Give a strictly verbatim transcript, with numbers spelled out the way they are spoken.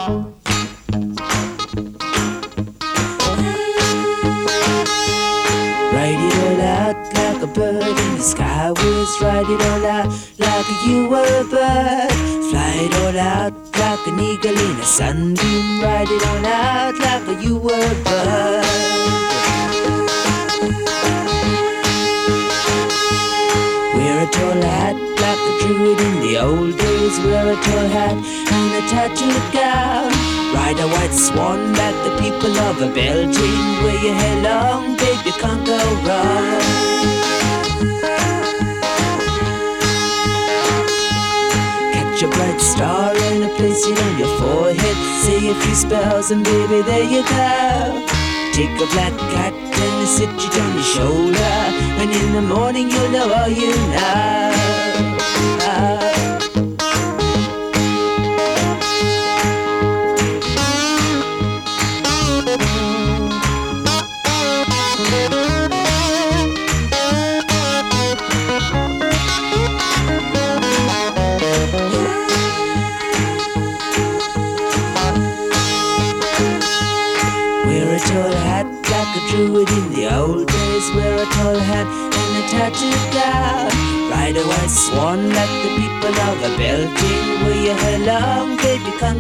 Ride it all out like a bird in the sky. Whiz, ride it all out like you were a bird. Fly it all out like an eagle in a sunbeam. Ride it all out like you were a bird. Wear a tall hat like a druid in the old days. Wear a tall hat and a tattooed gown. Ride a white swan like the people of a Belgium. Wear your hair long, babe, you can't go wrong. Catch a bright star and place it on your forehead. Say a few spells and baby, there you go. Take a black cat and sit it on your shoulder, and in the morning you'll know all you know. Wear a tall hat like a druid in the old days. Wear a tall hat and a tattooed gown. Ride a white swan like the people of a Belgium. Wear your hair long, baby, can't